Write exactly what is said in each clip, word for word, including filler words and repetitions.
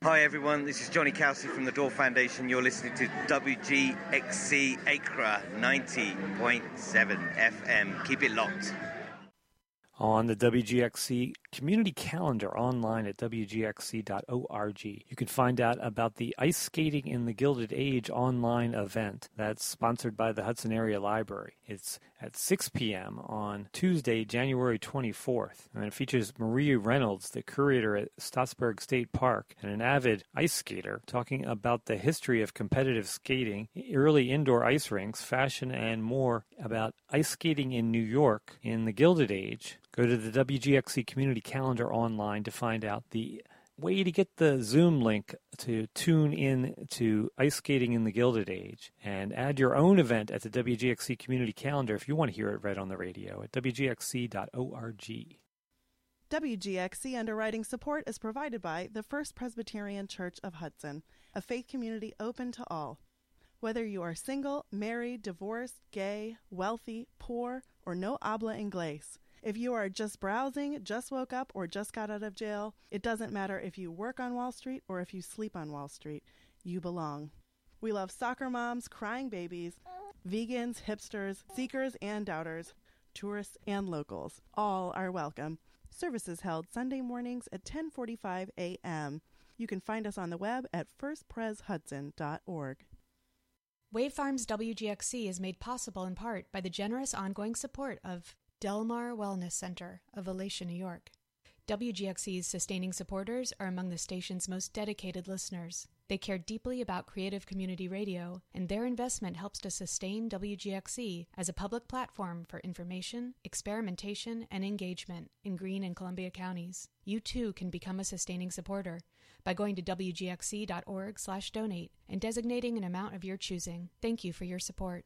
Hi everyone, this is Johnny Kelsey from the Door Foundation. You're listening to W G X C Acra ninety point seven F M. Keep it locked. On the W G X C community calendar online at w g x c dot org. You can find out about the Ice Skating in the Gilded Age online event that's sponsored by the Hudson Area Library. It's at six p.m. on Tuesday, January twenty-fourth, and it features Marie Reynolds, the curator at Stottsburg State Park, and an avid ice skater, talking about the history of competitive skating, early indoor ice rinks, fashion, and more about ice skating in New York in the Gilded Age. Go to the W G X C community calendar online to find out the way to get the Zoom link to tune in to Ice Skating in the Gilded Age, and add your own event at the W G X C community calendar if you want to hear it read on the radio at w g x c dot org. W G X C underwriting support is provided by the First Presbyterian Church of Hudson, a faith community open to all. Whether you are single, married, divorced, gay, wealthy, poor, or no habla inglés, if you are just browsing, just woke up, or just got out of jail, it doesn't matter if you work on Wall Street or if you sleep on Wall Street. You belong. We love soccer moms, crying babies, vegans, hipsters, seekers and doubters, tourists and locals. All are welcome. Services held Sunday mornings at ten forty-five a.m. You can find us on the web at first pres hudson dot org. Wave Farms W G X C is made possible in part by the generous ongoing support of Delmar Wellness Center of Alatia, New York. W G X C's sustaining supporters are among the station's most dedicated listeners. They care deeply about creative community radio, and their investment helps to sustain W G X C as a public platform for information, experimentation, and engagement in Greene and Columbia counties. You too can become a sustaining supporter by going to w g x c dot org slash donate and designating an amount of your choosing. Thank you for your support.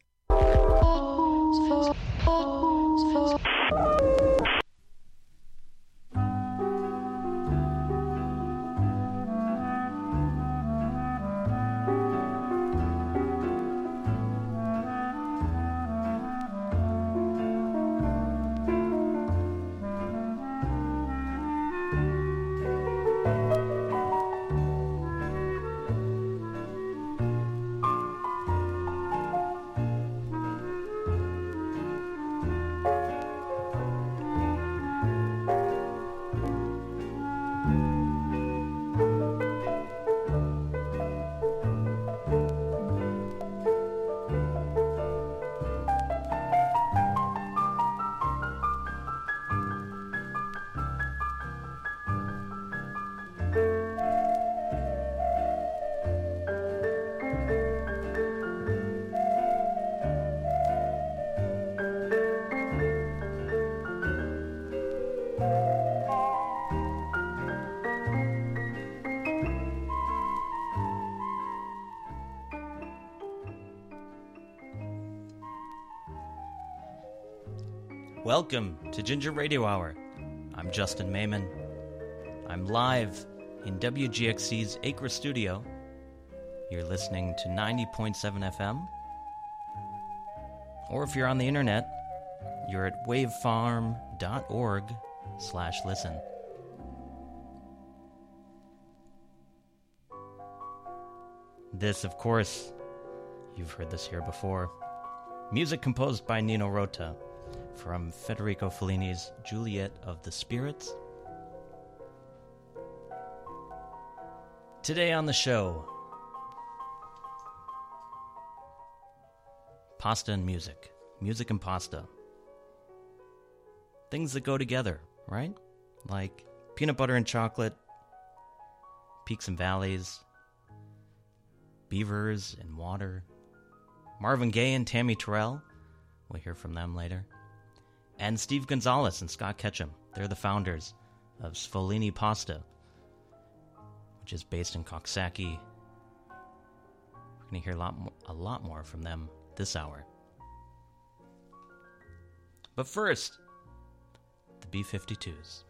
Welcome to Ginger Radio Hour. I'm Justin Mayman. I'm live in W G X C's Acra studio. You're listening to ninety point seven F M. Or if you're on the internet, you're at wavefarm dot org slash listen. This, of course, you've heard this here before. Music composed by Nino Rota from Federico Fellini's Juliet of the Spirits. Today on the show, pasta and music. Music and pasta. Things that go together, right? Like peanut butter and chocolate, peaks and valleys, beavers and water, Marvin Gaye and Tammy Terrell. We'll hear from them later. And Steve Gonzalez and Scott Ketchum. They're the founders of Sfollini Pasta, which is based in Coxsackie. We're going to hear a lot, more, a lot more from them this hour. But first, the B fifty-twos.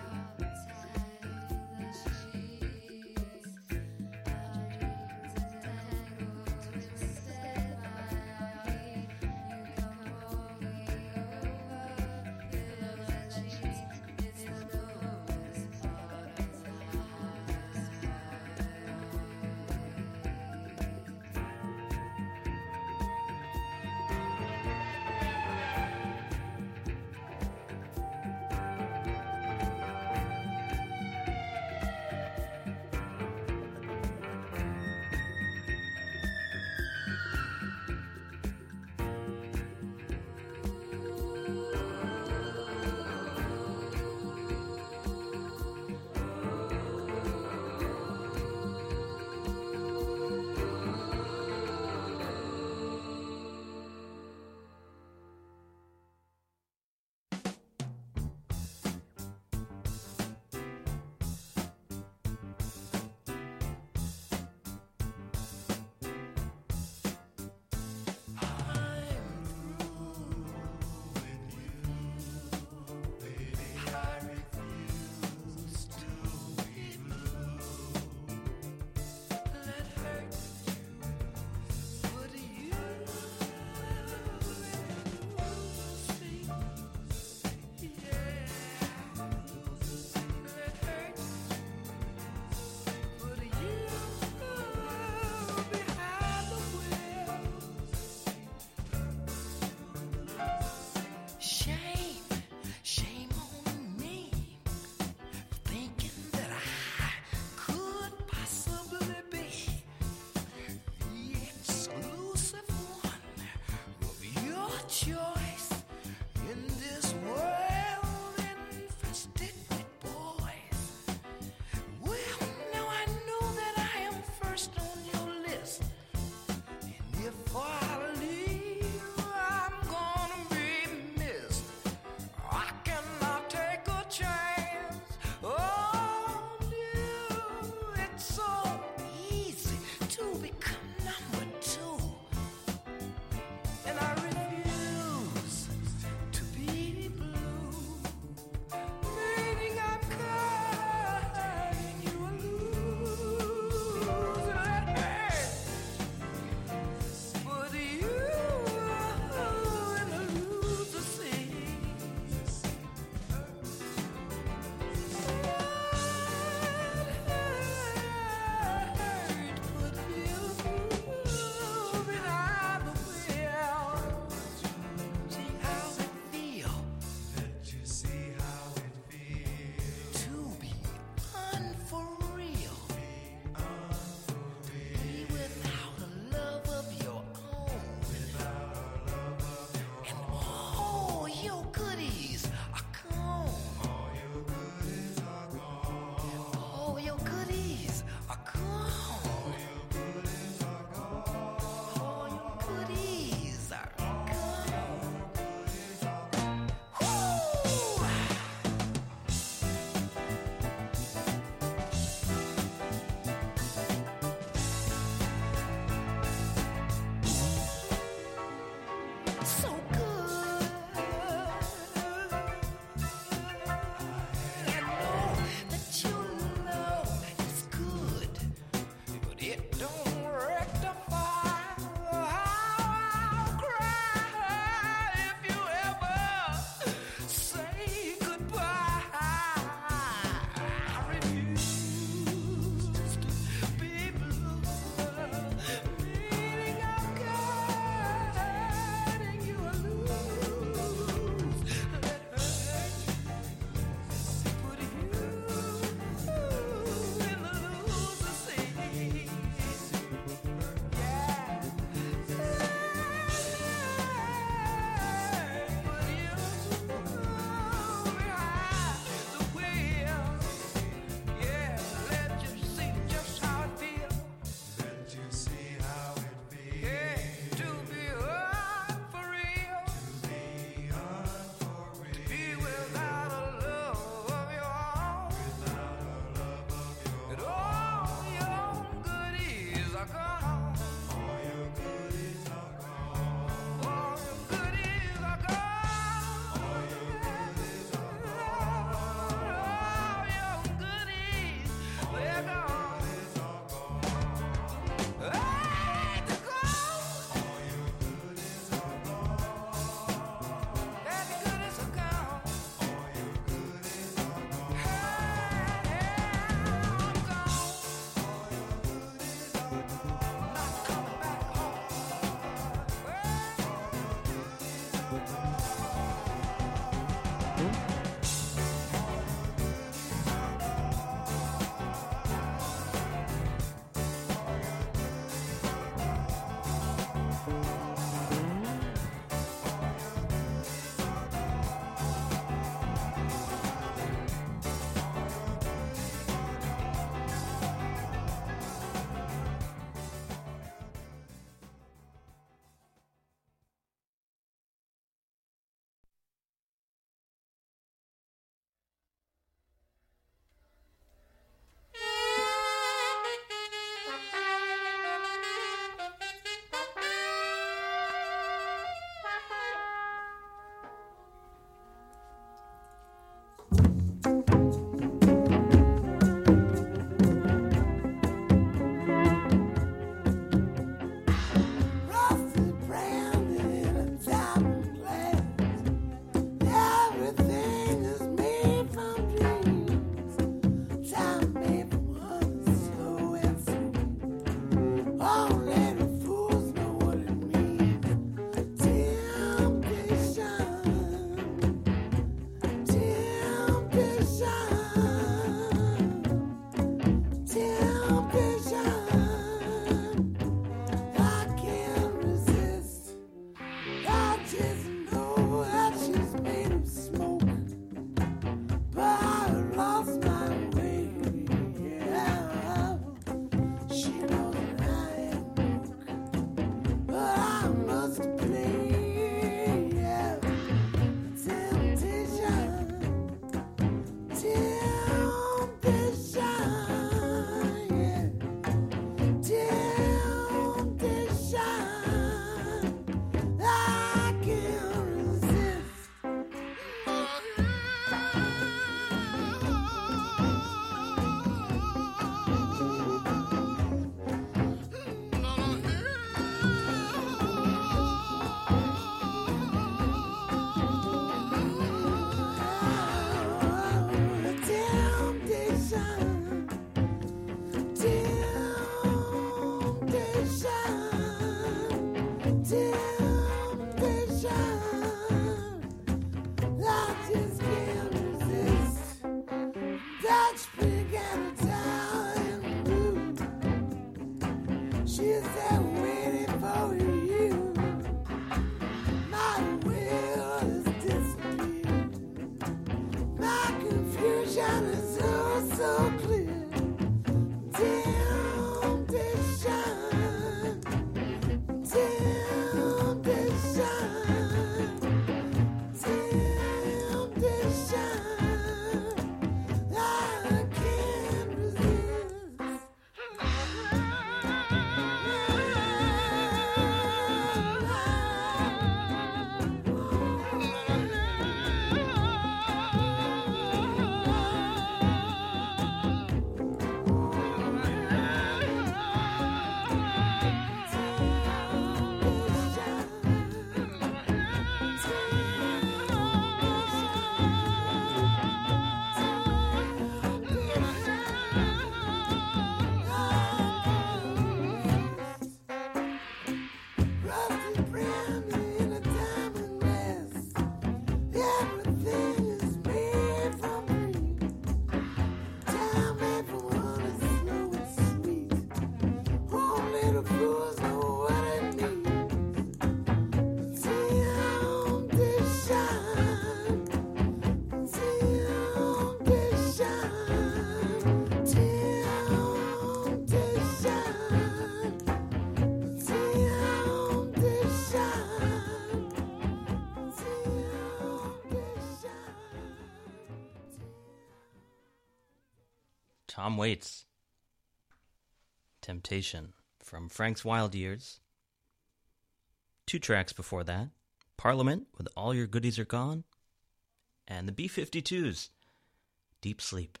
Tom Waits, Temptation, from Frank's Wild Years. Two tracks before that, Parliament with All Your Goodies Are Gone, and the B fifty-twos, Deep Sleep.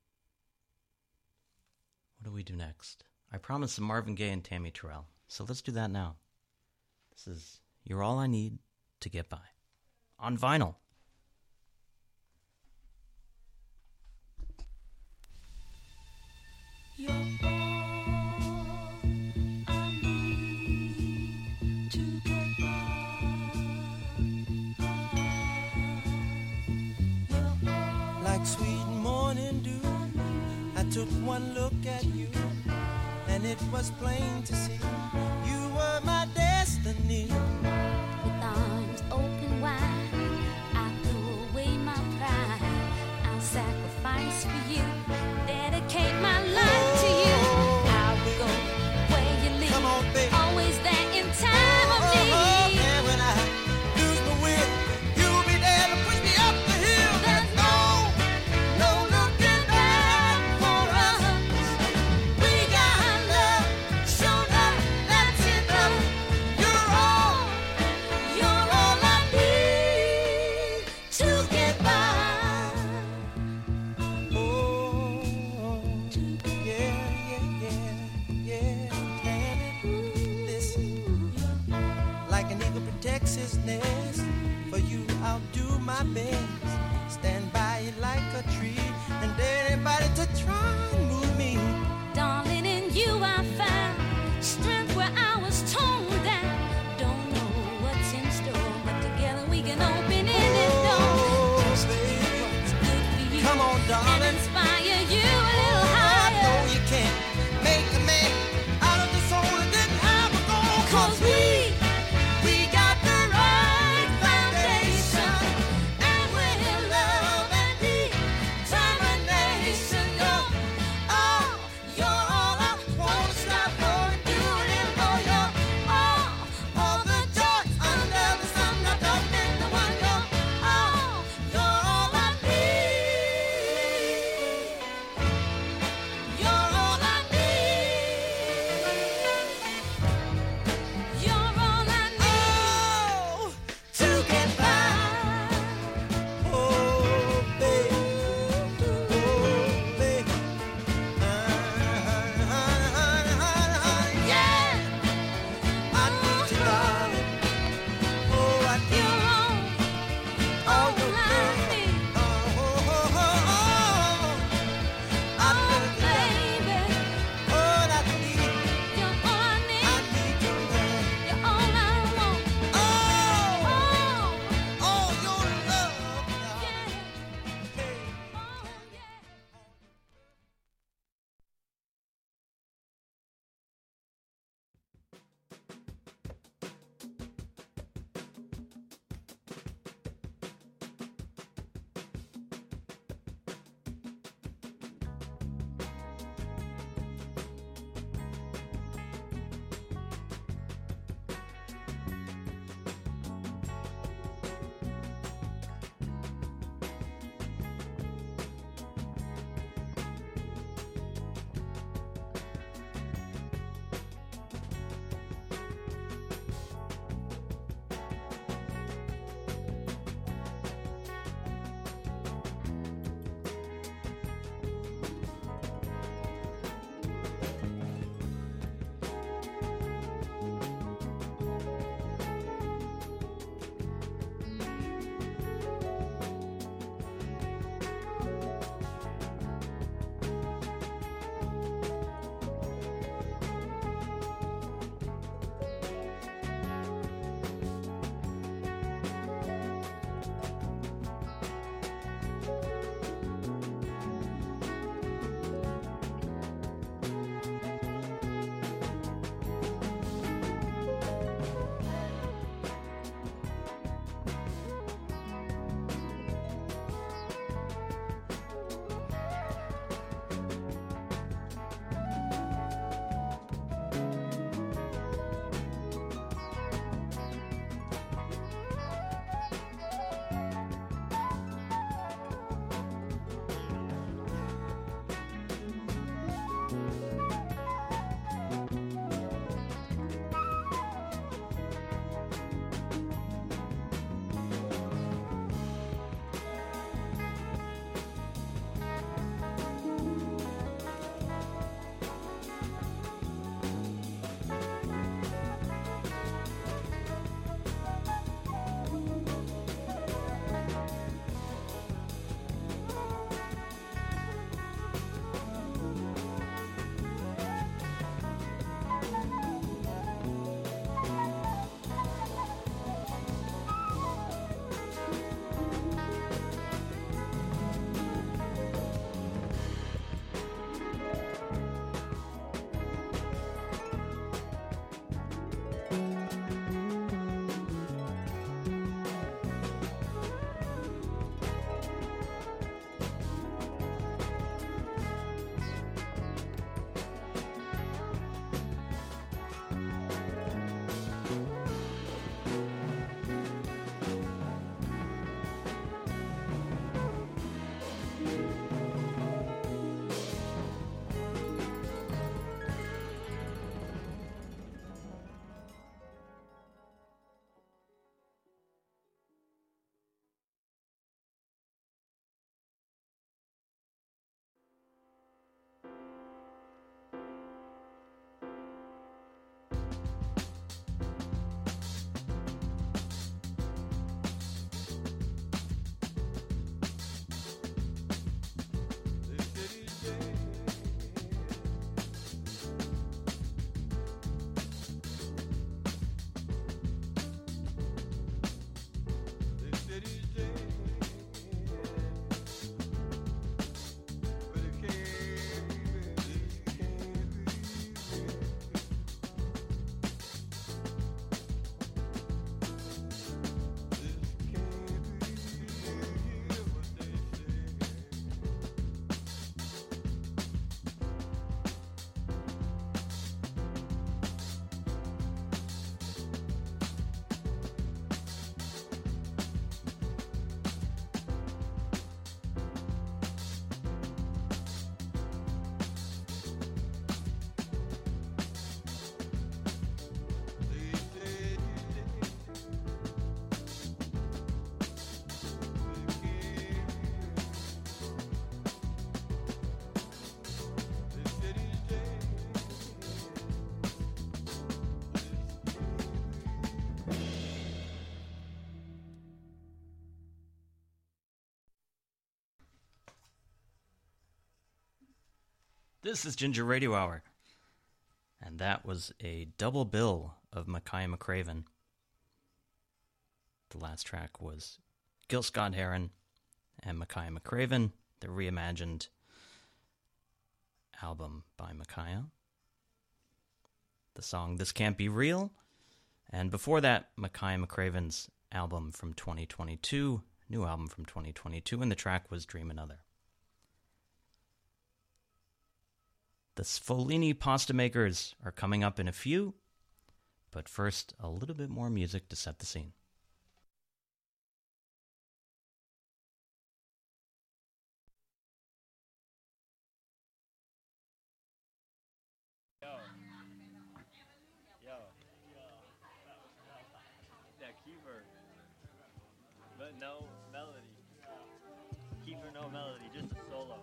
What do we do next? I promised some Marvin Gaye and Tammy Terrell, so let's do that now. This is You're All I Need to Get By, on vinyl. You're all I need to get by. You're all like sweet morning dew. I took one look at you, and it was plain to see you were my destiny. With arms open wide, I threw away my pride. I'll sacrifice for you, dedicate my life. Always there in time of need. Oh, oh, and when I lose my will, you'll be there to push me up the hill. There's no, no looking back for us. We got love, show love, that's enough. You're all, you're all I need to get by. Oh, yeah, yeah, yeah, yeah. Texas nest. For you, I'll do my best. Stand by you like a tree, and dare anybody to try and move me. Darling, in you I found strength where I was torn down. Don't know what's in store, but together we can open any door. Just baby, do what's good for you. Come on, darling, and inspire you a little higher. I know you can't make a man out of the soul that didn't have a goal. Cause we This is Ginger Radio Hour. And that was a double bill of Mackay McCraven. The last track was Gil Scott-Heron and Mackay McCraven, the reimagined album by Mackay. The song This Can't Be Real. And before that, Mackay McCraven's album from twenty twenty-two, new album from twenty twenty-two, and the track was Dream Another. The Sfolini Pasta Makers are coming up in a few, but first, a little bit more music to set the scene. Yo. Yo. Yeah, Kiefer. But no melody. Kiefer, no melody, just a solo.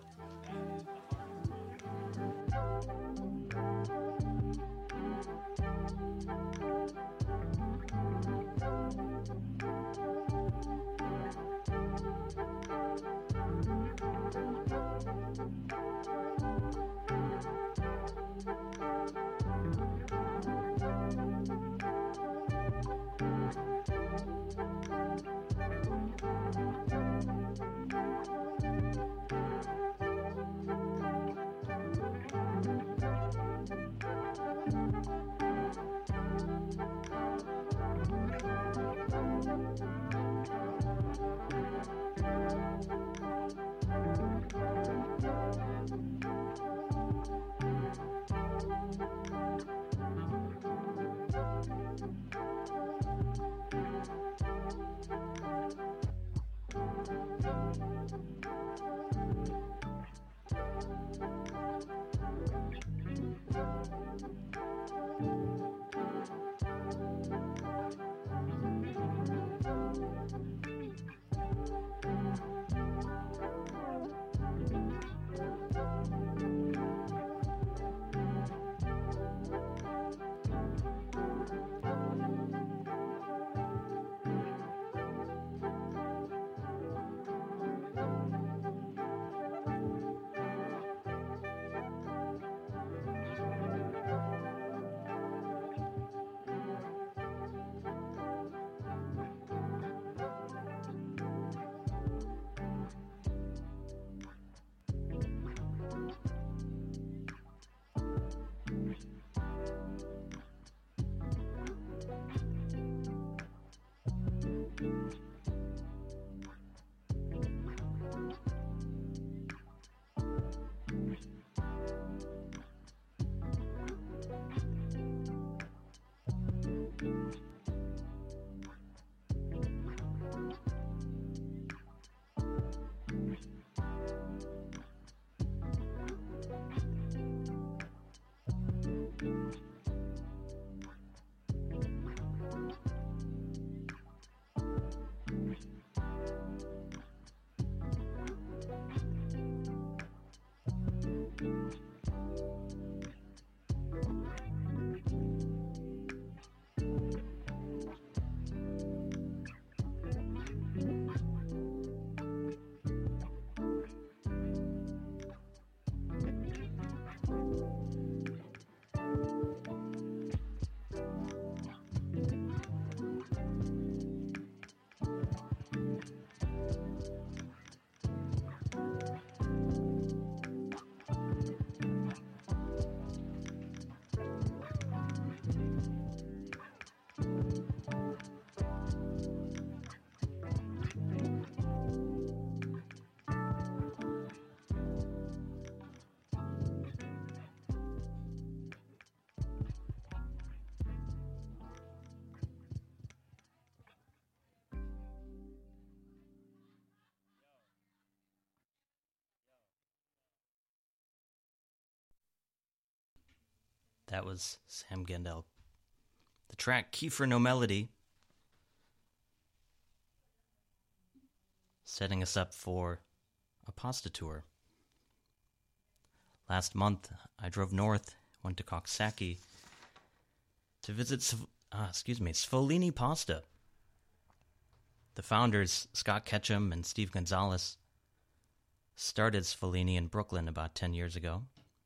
That was Sam Gendel. The track Kiefer No Melody, setting us up for a pasta tour. Last month, I drove north, went to Coxsackie to visit, uh, excuse me, Sfolini Pasta. The founders, Scott Ketchum and Steve Gonzalez, started Sfolini in Brooklyn about ten years ago,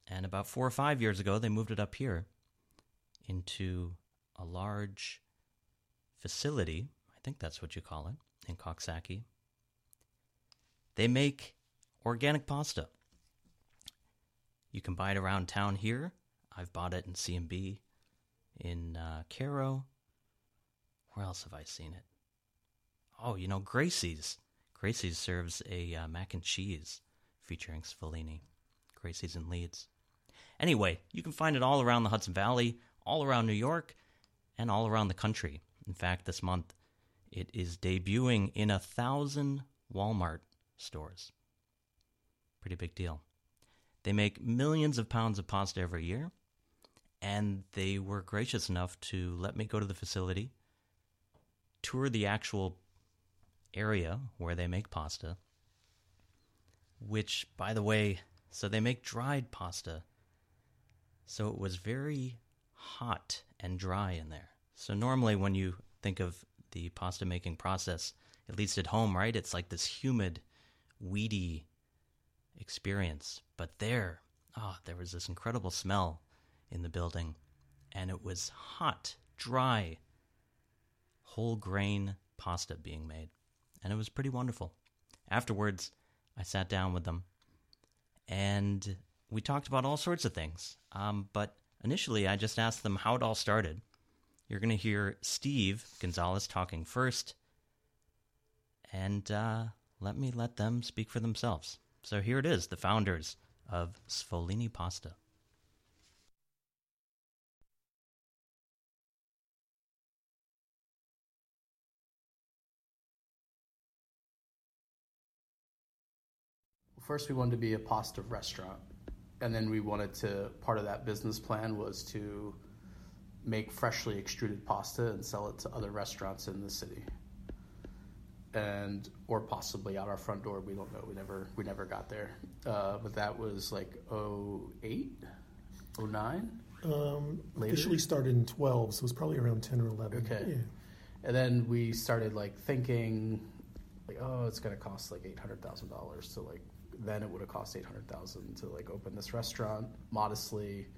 And about four or five years ago, they moved it up here into a large facility. I think that's what you call it, in Coxsackie. They make organic pasta. You can buy it around town here. I've bought it in C and B, in uh, Caro. Where else have I seen it? Oh, you know, Gracie's. Gracie's serves a uh, mac and cheese featuring Sfollini. Gracie's in Leeds. Anyway, you can find it all around the Hudson Valley, all around New York, and all around the country. In fact, this month, it is debuting in a thousand Walmart stores. Pretty big deal. They make millions of pounds of pasta every year, and they were gracious enough to let me go to the facility, tour the actual area where they make pasta, which, by the way, so they make dried pasta, so it was very hot and dry in there. So normally when you think of the pasta making process, at least at home, right, it's like this humid, weedy experience. But there, oh, there was this incredible smell in the building, and it was hot, dry, whole grain pasta being made, and it was pretty wonderful. Afterwards, I sat down with them, and we talked about all sorts of things, um, but initially I just asked them how it all started. You're going to hear Steve Gonzalez talking first, and uh, let me let them speak for themselves. So here it is, the founders of Sfollini Pasta. First, we wanted to be a pasta restaurant, and then we wanted to, part of that business plan was to make freshly extruded pasta and sell it to other restaurants in the city, and or possibly out our front door. We don't know. We never we never got there. Uh, but that was like oh eight, oh nine. Um, Later? officially started in twelve, so it was probably around ten or eleven. Okay. Yeah. And then we started like thinking, like, oh, it's gonna cost like eight hundred thousand dollars to like. Then it would have cost eight hundred thousand dollars to like open this restaurant modestly.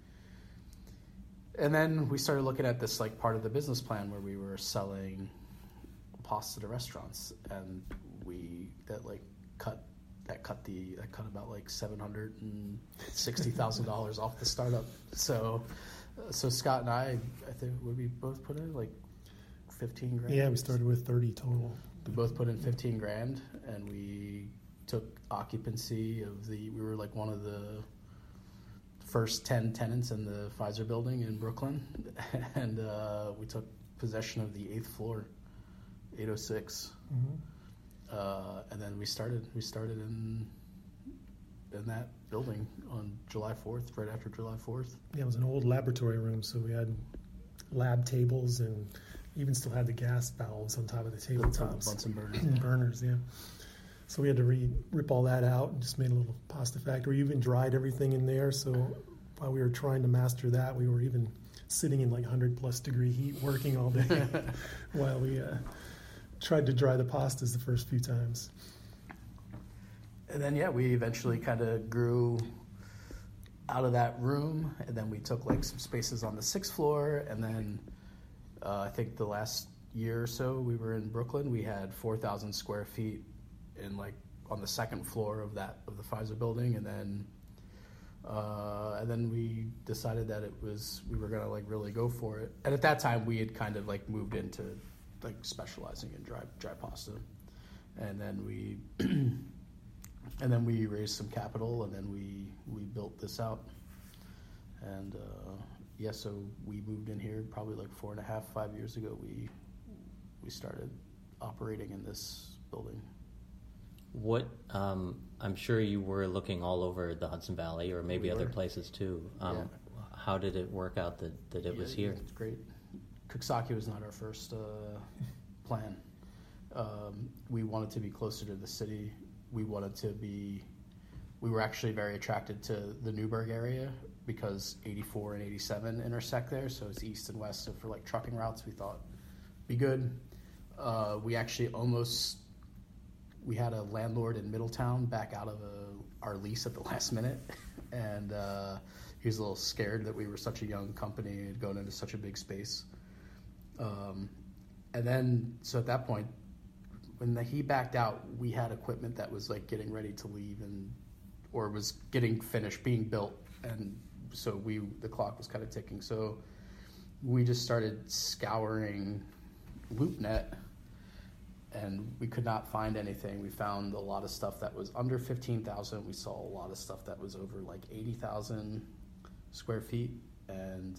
And then we started looking at this like part of the business plan where we were selling pasta to restaurants, and we that like cut that cut the that cut about like seven hundred and sixty thousand dollars off the startup. So, so Scott and I, I think would we both put in like fifteen grand? Yeah, we started with thirty total. We both put in fifteen grand, and we took occupancy of the. We were like one of the first ten tenants in the Pfizer building in Brooklyn, and uh, we took possession of the eighth floor, eight oh six, Mm-hmm. uh, and then we started. We started in in that building on July fourth, right after July fourth. Yeah, it was an old laboratory room, so we had lab tables and even still had the gas valves on top of the tabletops. Bunsen burners. And burners, yeah. So we had to re- rip all that out and just made a little pasta factory. We even dried everything in there, so while we were trying to master that, we were even sitting in like one hundred plus degree heat working all day while we uh, tried to dry the pastas the first few times. And then, yeah, we eventually kind of grew out of that room, and then we took like some spaces on the sixth floor, and then uh, I think the last year or so we were in Brooklyn, we had four thousand square feet in like on the second floor of that of the Pfizer building, and then uh, and then we decided that it was we were gonna like really go for it. And at that time, we had kind of like moved into like specializing in dry dry pasta, and then we and then we raised some capital, and then we we built this out. And uh, yeah, so we moved in here probably like four and a half five years ago. We we started operating in this building. What, um, I'm sure you were looking all over the Hudson Valley or maybe We other were. places too. Um, Yeah. How did it work out that, that it Yeah, was here? It's great. Coxsackie was not our first uh, plan. Um, we wanted to be closer to the city. We wanted to be, we were actually very attracted to the Newburgh area because eighty-four and eighty-seven intersect there, so it's east and west. So for like trucking routes, we thought be good. Uh, we actually almost, we had a landlord in Middletown back out of a, our lease at the last minute. and uh, he was a little scared that we were such a young company and going into such a big space. Um, and then, so at that point, when the, he backed out, we had equipment that was like getting ready to leave and or was getting finished, being built, and so we the clock was kind of ticking. So we just started scouring LoopNet, and we could not find anything. We found a lot of stuff that was under fifteen thousand. We saw a lot of stuff that was over like eighty thousand square feet, and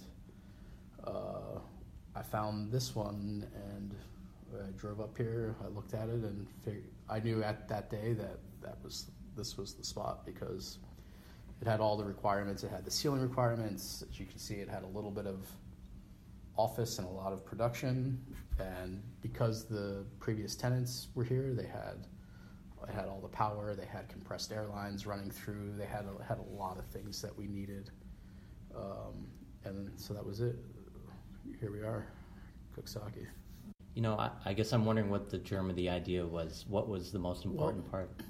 uh, I found this one, and I drove up here, I looked at it, and figured, I knew at that day that that was this was the spot because it had all the requirements. It had the ceiling requirements. As you can see, it had a little bit of office and a lot of production. And because the previous tenants were here, they had it had all the power. They had compressed air lines running through. They had a, had a lot of things that we needed. Um, and so that was it. Here we are, Cooksaki. You know, I, I guess I'm wondering what the germ of the idea was. What was the most important Well, part?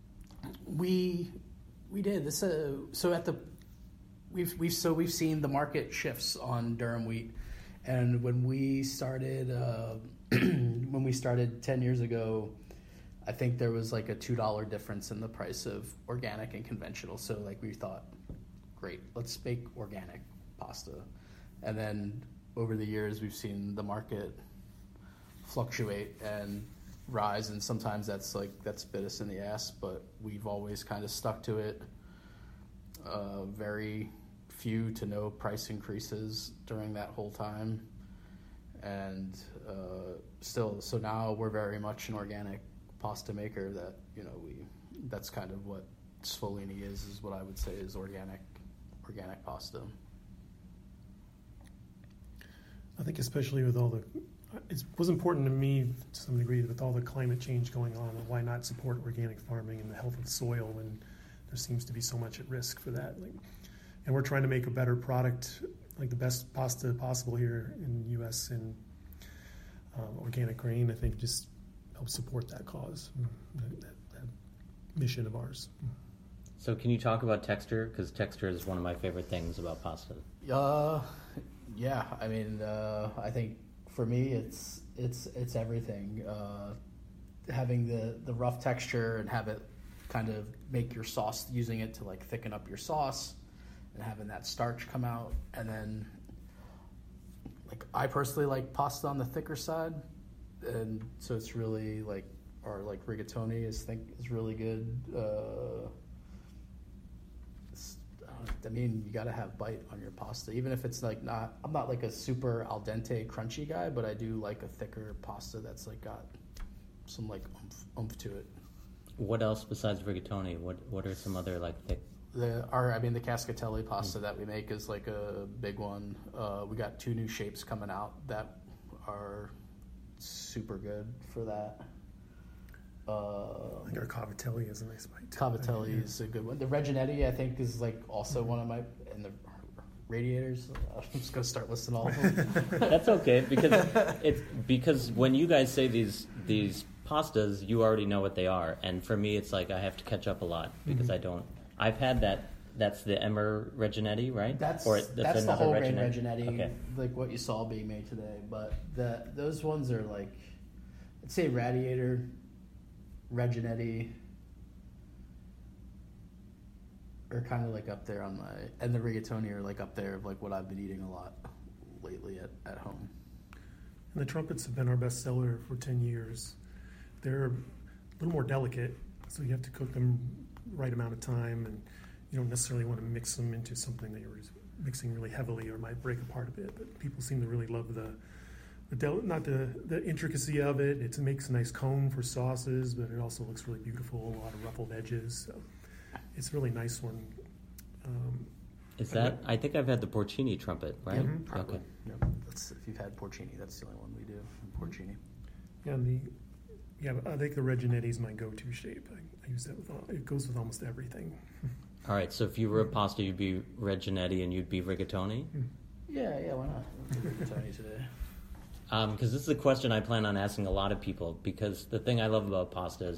We we did this. Uh, so at the we've we've so we've seen the market shifts on durum wheat, and when we started uh, when we started ten years ago, I think there was like a two dollar difference in the price of organic and conventional. So like we thought, great, let's make organic pasta, and then over the years we've seen the market fluctuate and rise, and sometimes that's like that's bit us in the ass, but we've always kind of stuck to it. Uh, very few to no price increases during that whole time, and uh, still, so now we're very much an organic pasta maker. That you know we that's kind of what Sfolini is is what I would say is organic organic pasta. I think especially with all the, it was important to me to some degree with all the climate change going on, and why not support organic farming and the health of the soil when there seems to be so much at risk for that. Like, and we're trying to make a better product, like the best pasta possible here in the U S, and um, organic grain, I think, just helps support that cause, that, that, that mission of ours. So can you talk about texture? Because texture is one of my favorite things about pasta. Uh, yeah, I mean, uh, I think for me, it's it's it's everything. Uh, having the, the rough texture and have it kind of make your sauce, using it to like thicken up your sauce, and having that starch come out, and then like I personally like pasta on the thicker side, and so it's really like or like rigatoni is think is really good. Uh, I mean, you got to have bite on your pasta, even if it's like not. I'm not like a super al dente, crunchy guy, but I do like a thicker pasta that's like got some like oomph, oomph to it. What else besides rigatoni? What What are some other like thick? The our I mean the cascatelli pasta mm. that we make is like a big one. Uh, we got two new shapes coming out that are super good for that. Uh, I think our cavatelli is a nice bite. Cavatelli yeah. is a good one. The Reginetti, I think, is like also mm-hmm. one of my, and the radiators. I'm just gonna start listing all of them. That's okay, because it's because when you guys say these these pastas, you already know what they are, and for me, it's like I have to catch up a lot because mm-hmm. I don't. I've had that. That's the Emmer Reginetti, right? That's or that's, that's the whole grain Reginetti, Reginetti, okay. like what you saw being made today. But the those ones are like, I'd say Radiator, Reginetti are kind of like up there on my, and the rigatoni are like up there of like what I've been eating a lot lately at, at home. And the trumpets have been our best seller for ten years. They're a little more delicate, so you have to cook them right amount of time, and you don't necessarily want to mix them into something that you're mixing really heavily or might break apart a bit. But people seem to really love the The del- not the, the intricacy of it. It makes a nice cone for sauces, but it also looks really beautiful, a lot of ruffled edges. So it's a really nice one. Um, Is that, I think I've had the porcini trumpet, right? Yeah, probably. Okay. Yep. That's, if you've had porcini, that's the only one we do, porcini. Yeah, and the, yeah, I think the Reginetti is my go-to shape. I, I use that with, all, it goes with almost everything. All right, so if you were a pasta, you'd be Reginetti and you'd be rigatoni? Yeah, yeah, why not? We'll do rigatoni today. Because um, this is a question I plan on asking a lot of people, because the thing I love about pasta is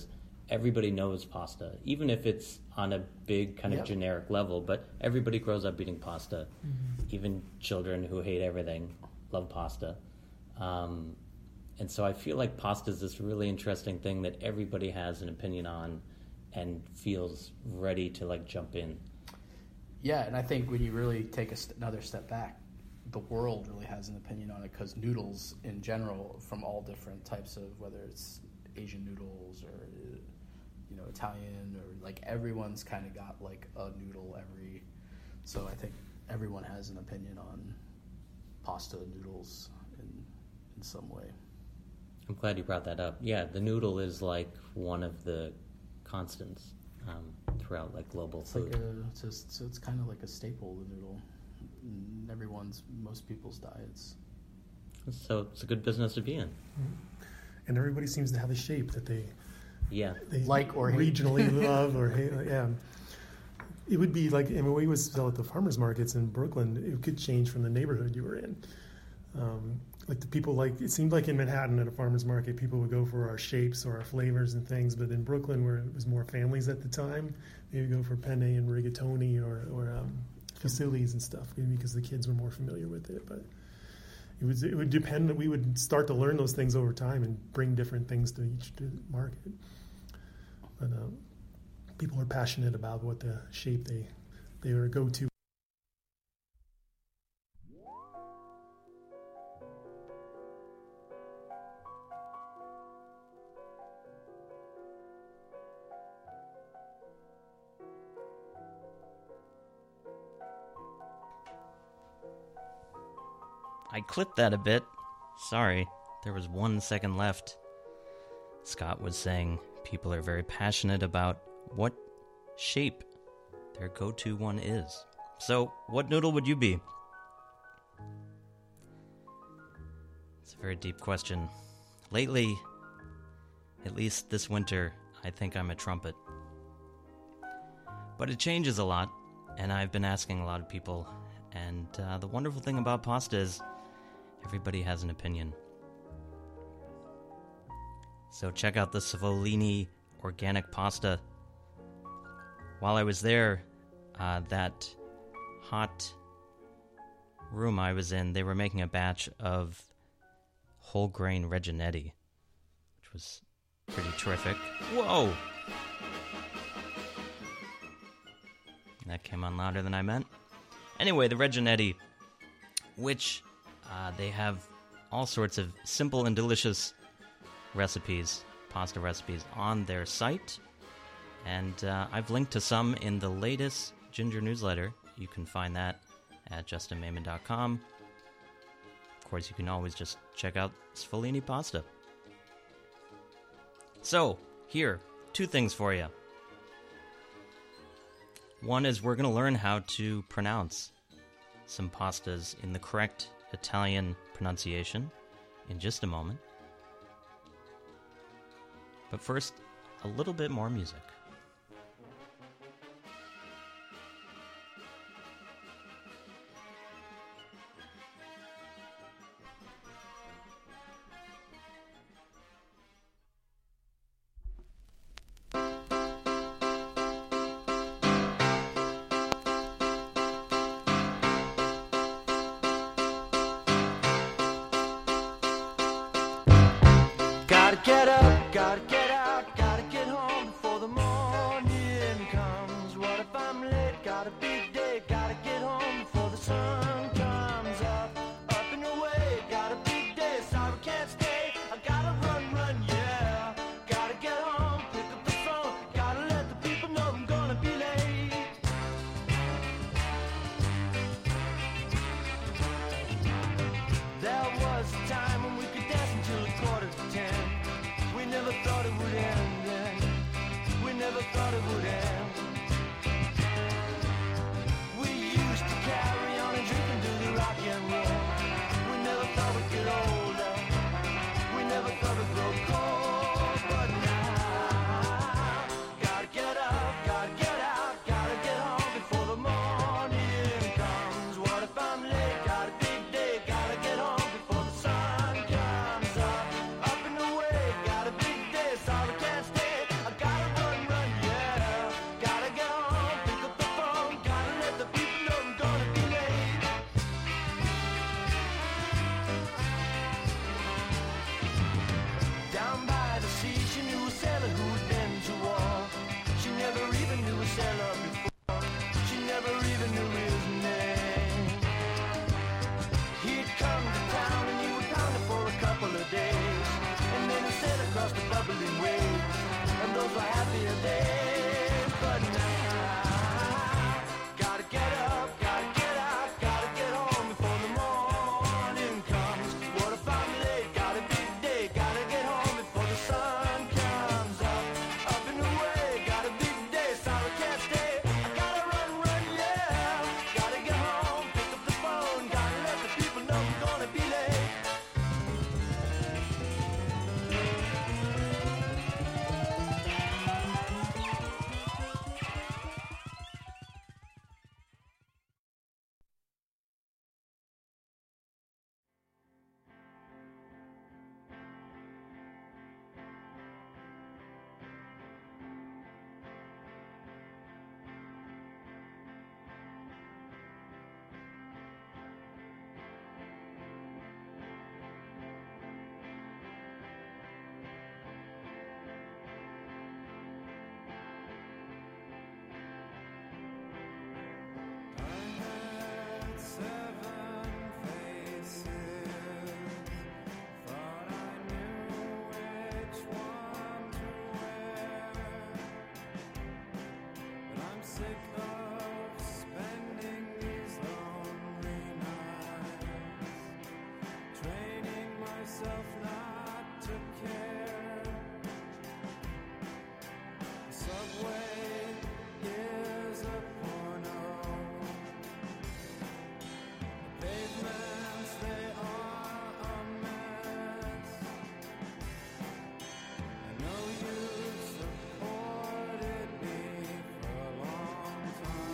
everybody knows pasta, even if it's on a big kind of Yep. generic level. But everybody grows up eating pasta. Mhm. Even children who hate everything love pasta. Um, and so I feel like pasta is this really interesting thing that everybody has an opinion on and feels ready to like jump in. Yeah, and I think when you really take a st- another step back, the world really has an opinion on it because noodles in general, from all different types of, whether it's Asian noodles or uh, you know Italian or like everyone's kind of got like a noodle every. So I think everyone has an opinion on pasta noodles in in some way. I'm glad you brought that up. Yeah, the noodle is like one of the constants um, throughout like global It's food. like a, it's just, so it's kind of like a staple, the noodle, in everyone's, most people's diets. So it's a good business to be in. And everybody seems to have a shape that they Yeah. they Like or hate. regionally love or hate. Yeah, it would be like, I mean, we would sell at the farmers markets in Brooklyn. It could change from the neighborhood you were in. Um, like the people, like it seemed like in Manhattan at a farmers market, people would go for our shapes or our flavors and things. But in Brooklyn, where it was more families at the time, they would go for penne and rigatoni or or um, fusillis and stuff, maybe because the kids were more familiar with it. But it was it would depend. That we would start to learn those things over time and bring different things to each to market. But um, people are passionate about what the shape they they are go to. I clipped that a bit. Sorry, there was one second left. Scott was saying people are very passionate about what shape their go-to one is. So, what noodle would you be? It's a very deep question. Lately, at least this winter, I think I'm a trumpet. But it changes a lot, and I've been asking a lot of people, and uh, the wonderful thing about pasta is everybody has an opinion. So check out the Svolini organic pasta. While I was there, uh, that hot room I was in, they were making a batch of whole grain Reginetti, which was pretty terrific. Whoa! That came on louder than I meant. Anyway, the Reginetti, which uh, they have all sorts of simple and delicious recipes, pasta recipes, on their site. And uh, I've linked to some in the latest Ginger newsletter. You can find that at justin mayman dot com. Of course, you can always just check out Svolini pasta. So, here, two things for you. One is we're going to learn how to pronounce some pastas in the correct Italian pronunciation in just a moment. But first, a little bit more music. Gotta get up, gotta get out, gotta get home before the morning comes. What if I'm late? Got a big day, gotta get home before the sun comes up. Up and away, got a big day, sorry can't stay. I gotta run, run, yeah. Gotta get home, pick up the phone, gotta let the people know I'm gonna be late. There was a time when we could dance until a quarter to ten. We sick of spending these lonely nights, training myself not to care. The subway is a porno. The pavements, they are a mess. I know you supported me for a long time.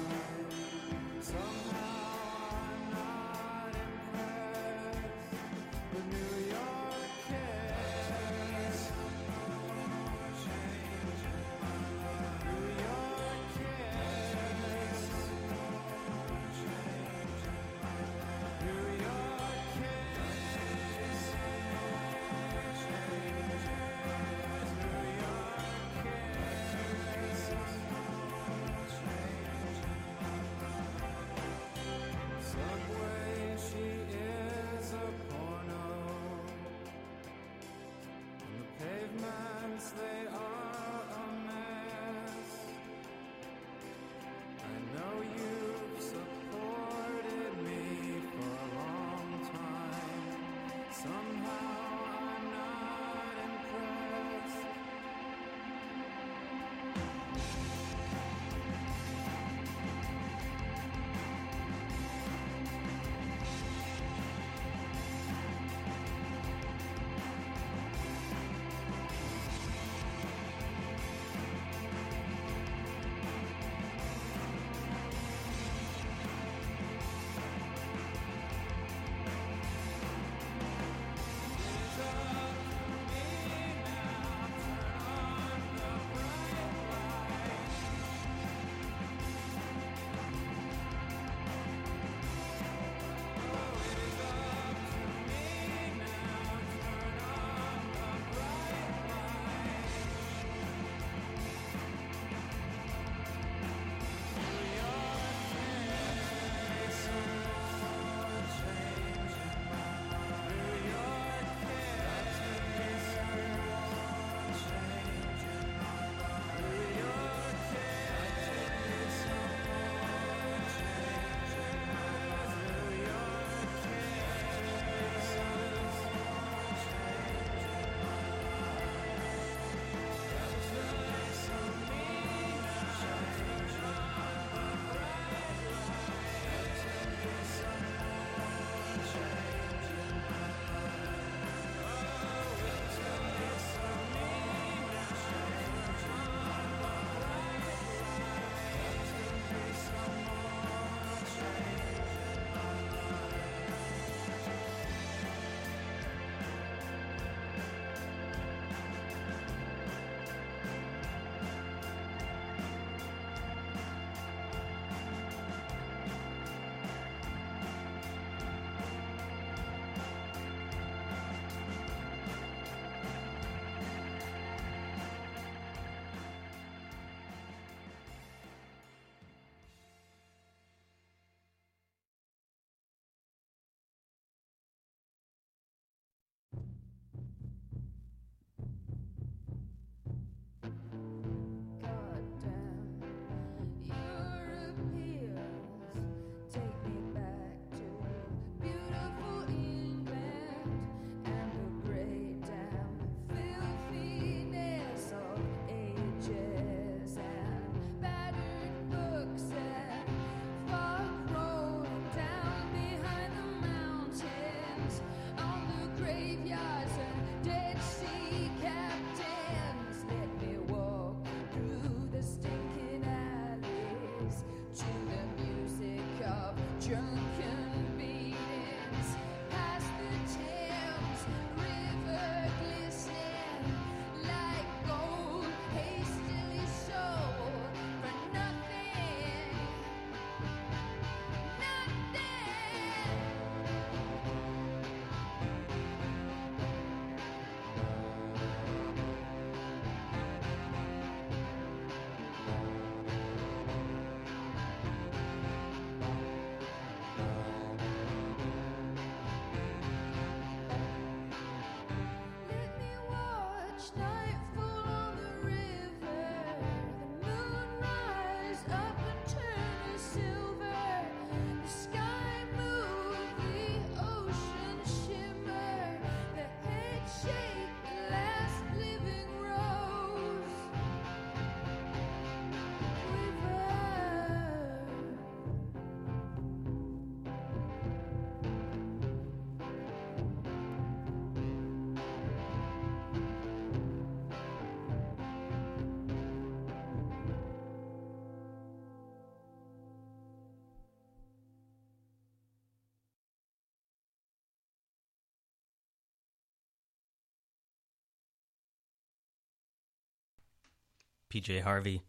P J Harvey.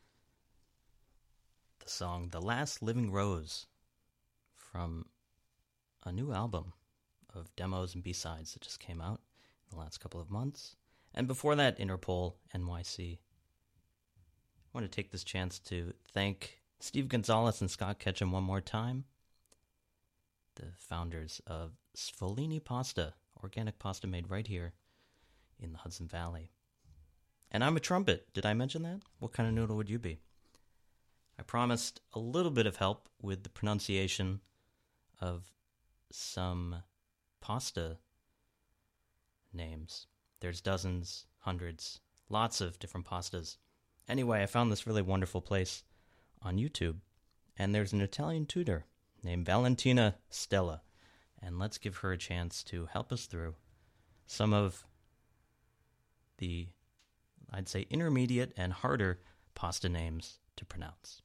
The song The Last Living Rose from a new album of demos and B-sides that just came out in the last couple of months. And before that, Interpol N Y C. I want to take this chance to thank Steve Gonzalez and Scott Ketchum one more time, the founders of Sfolini Pasta, organic pasta made right here in the Hudson Valley. And I'm a trumpet. Did I mention that? What kind of noodle would you be? I promised a little bit of help with the pronunciation of some pasta names. There's dozens, hundreds, lots of different pastas. Anyway, I found this really wonderful place on YouTube, and there's an Italian tutor named Valentina Stella, and let's give her a chance to help us through some of the, I'd say, intermediate and harder pasta names to pronounce.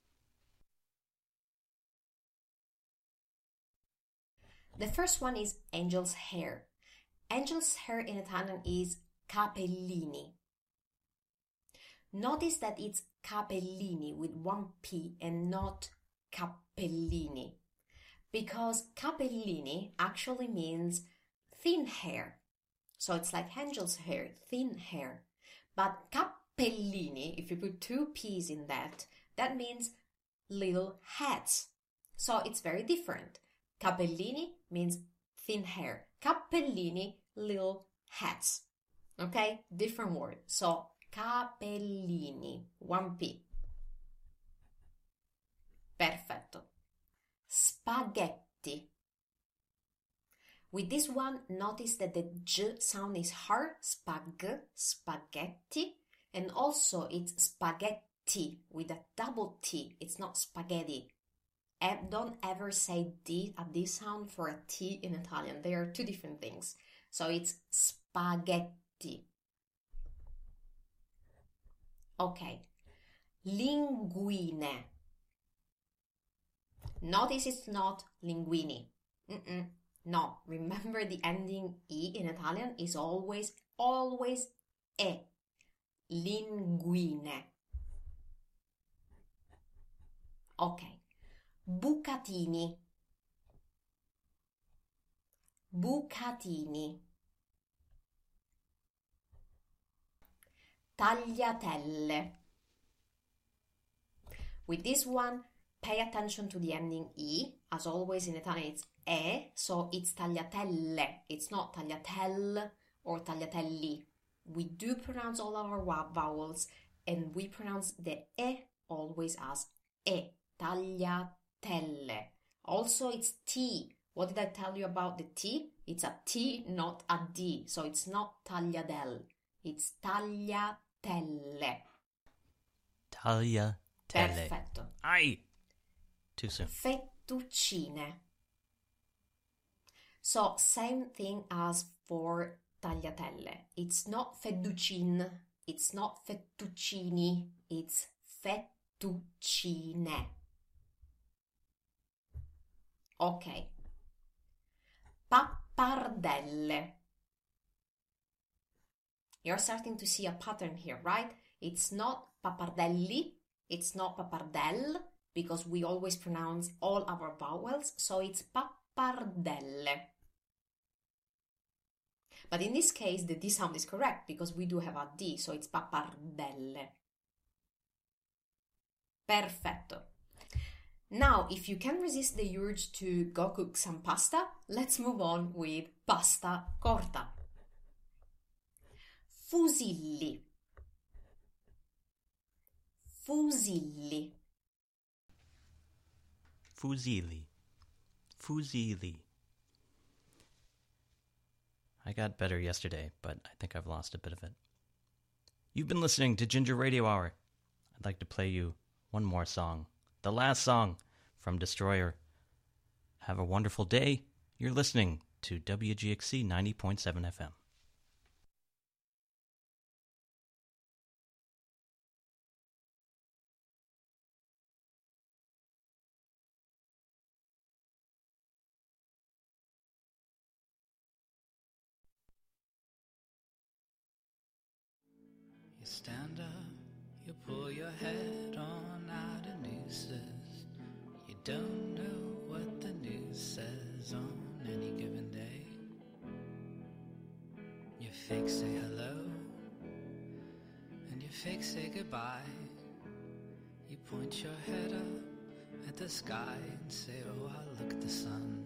The first one is angel's hair. Angel's hair in Italian is capellini. Notice that it's capellini with one P and not cappellini, because capellini actually means thin hair. So it's like angel's hair, thin hair. But cappellini, if you put two P's in that, that means little hats. So it's very different. Capellini means thin hair. Cappellini, little hats. Okay? Different word. So, capellini, one P. Perfetto. Spaghetti. With this one, notice that the J sound is hard. Spag, spaghetti. And also it's spaghetti with a double T. It's not spaghetti. And don't ever say D, a D sound for a T in Italian. They are two different things. So it's spaghetti. Okay. Linguine. Notice it's not linguini. Mm-mm. No, remember the ending E in Italian is always, always E. Linguine. Okay. Bucatini. Bucatini. Tagliatelle. With this one, pay attention to the ending E. As always in Italian, it's E, so it's tagliatelle. It's not tagliatelle or tagliatelli. We do pronounce all our vowels, and we pronounce the E always as E. Tagliatelle. Also, it's T. What did I tell you about the T? It's a T, not a D. So it's not tagliatelle. It's tagliatelle. Tagliatelle. Perfetto. Aye. Too soon. Fettuccine. So, same thing as for tagliatelle. It's not fettuccine. It's not fettuccini. It's fettuccine. Ok. Pappardelle. You're starting to see a pattern here, right? It's not pappardelli, it's not pappardelle, because we always pronounce all our vowels, so it's pappardelle. But in this case, the D sound is correct, because we do have a D, so it's pappardelle. Perfetto. Now, if you can resist the urge to go cook some pasta, let's move on with pasta corta. Fusilli. Fusilli. Fusilli. Fusilli. I got better yesterday, but I think I've lost a bit of it. You've been listening to Ginger Radio Hour. I'd like to play you one more song. The last song from Destroyer. Have a wonderful day. You're listening to W G X C ninety point seven F M. You stand up pull your head on out of nooses. You don't know what the news says on any given day. You fake say hello, and you fake say goodbye. You point your head up at the sky and say, oh, I'll look at the sun.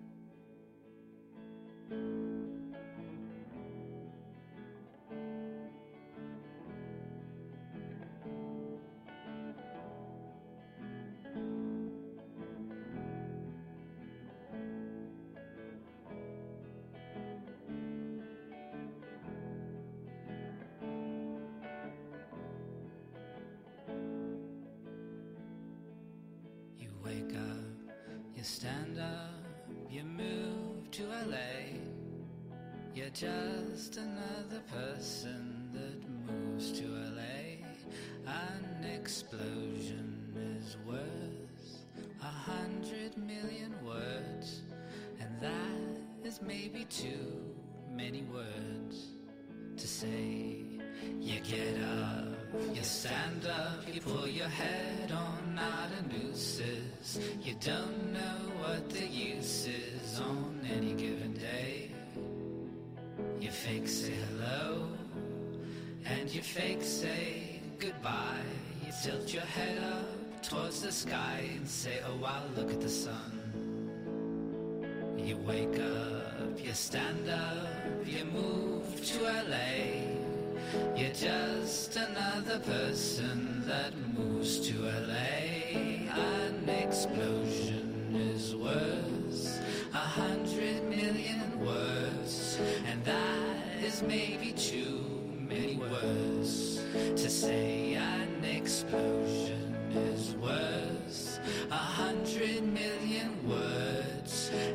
Wake up, you stand up, you move to L A. You're just another person that moves to L A. An explosion is worth a hundred million words, and that is maybe too many words to say. You get up, you stand up, you pull your head on out of nooses. You don't know what the use is on any given day. You fake say hello, and you fake say goodbye. You tilt your head up towards the sky and say, oh wow, look at the sun. You wake up, you stand up, you move to L A. You're just another person that moves to L A. An explosion is worth a hundred million words, and that is maybe too many words to say.